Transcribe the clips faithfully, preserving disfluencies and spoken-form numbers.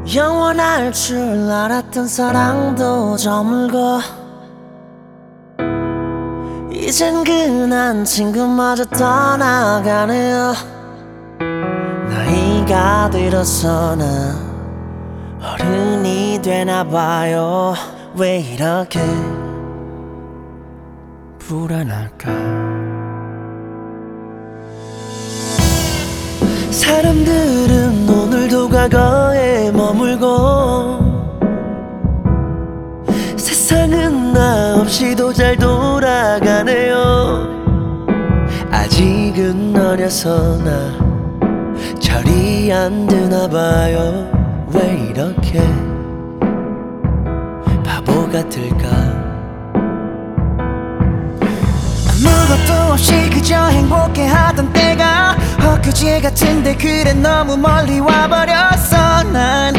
영원할 줄 알았던 사랑도 저물고 이젠 괜한 친구마저 떠나가네요. 나이가 들어서 나 어른이 되나봐요. 왜 이렇게 불안할까? 사람들은 오늘도 과거에 머물고 세상은 나 없이도 잘 돌아가네요. 아직은 어려서 나 철이 안 드나봐요. 왜 이렇게 바보 같을까? 아무것도 없이 그저 행복해하던 때가 엊그제 같은데 그래 너무 멀리 와버렸어. 난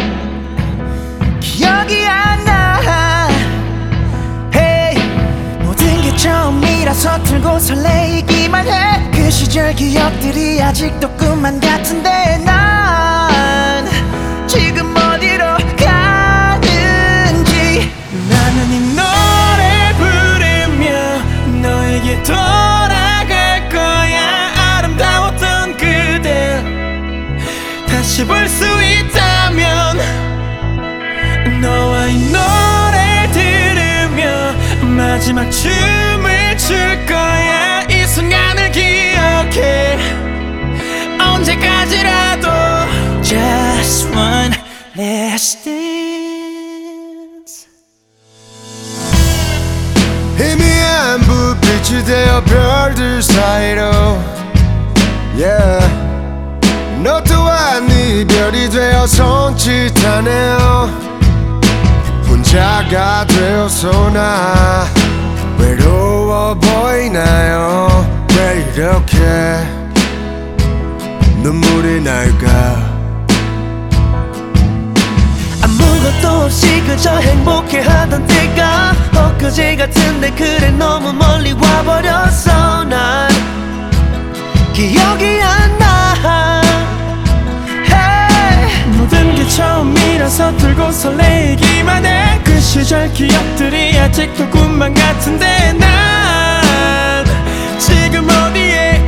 기억이 안 나. hey, 모든 게 처음이라서 들고 설레이기만 해. 그 시절 기억들이 아직도 꿈만 같은데 난 지금 어디로 가는지. 나는 이 노래 부르며 너에게 돌아갈 거야. 아름다웠던 그대 다시 볼 수 있다면 너와 이 노래 들으며 마지막 춤을 출 거야. 이 순간을 기억해 언제까지라도. Just one last dance. 희미한 불빛이 되어 별들 사이로 yeah. 너 또한 이별이 되어 손짓하네요. 혼자가 되어서 나 외로워 보이나요? 왜 이렇게 눈물이 날까? 아무것도 없이 그저 행복해하던 때가 엊그제 같은데 그래 너무 멀리 와버렸어. 난 기억이 안 나. hey. 모든 게 처음이라서 들고 설레이기만 해. 그 시절 기억들이 아직도 꿈만 같은데 난 지금 어디에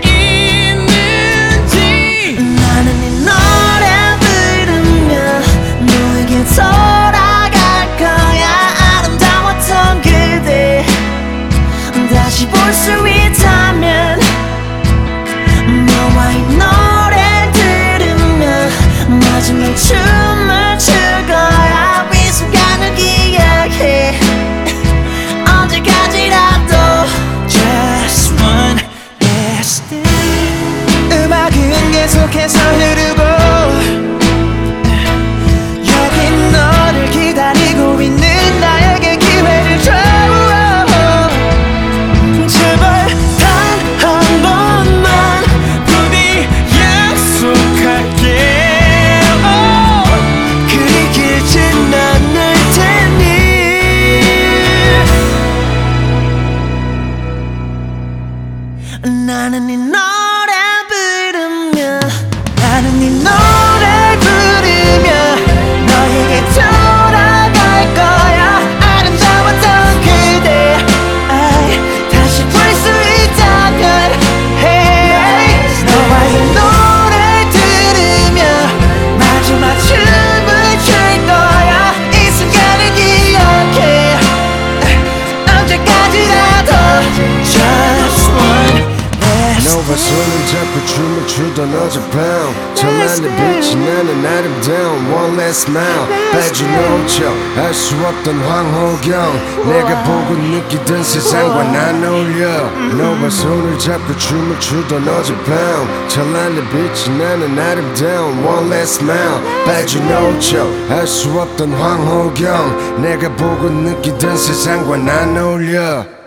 있는지. 나는 이 노래 들으며 너에게 돌아갈 거야. 아름다웠던 그대 다시 볼 수 있다면 너와 이 노래 들으며 마지막 춤을 출 거야. 이 순간을 기억해 언제까지라도. Just one last dance. 음악은 계속해서 흐르고 여기 너를 기다리고 있는 나에게 기회를 줘. 제발 단 한 번만 부디 약속할게. oh. 그리 길진 않을 테니. 나는 이 노래 부르며 나는 이 노래 부르며 너에게 돌아갈 거야. 아름다웠던 그대 아이, 다시 볼 수 있다면 hey. 너와 이 노래 들으며 마지막 춤을 출 거야. 이 순간을 기억해 언제까지라도. Just one last 너와 손을 잡고 춤을 추던 어젯밤 찬란한 빛이 나는 아름다운 one last smile. 빼지 놓쳐 알 수 없던 황홀경 내가 보고 느끼던 세상과 난 어울려. 너와 손을 잡고 춤을 추던 어젯밤 찬란한 빛이 나는 아름다운 one last smile. 빼지 놓쳐 알 수 없던 황홀경 내가 보고 느끼던 세상과 난 어울려.